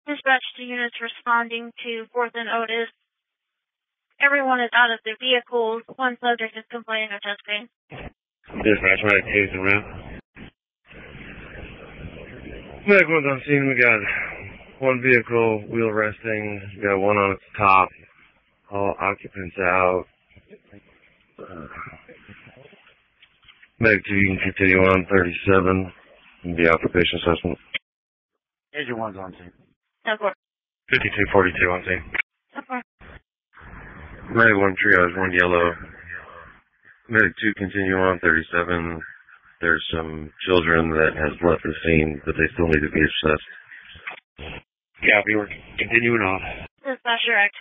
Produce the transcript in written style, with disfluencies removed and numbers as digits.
Dispatch to units responding to 4th and Otis. Everyone is out of their vehicles. One subject is complaining of chest pain. Dispatch, medic 2's around. Medic 1's on scene. We got one vehicle, wheel resting. We got one on its top. All occupants out. Medic 2, you can continue on 37 and be out for patient assessment. Agent 1's on scene. 10-4. 5242 on scene. 10-4. Medic 1 triage, 1 yellow. Medic 2 continue on 37. There's some children that has left the scene, but they still need to be assessed. Copy, we're continuing on. Dispatch direct.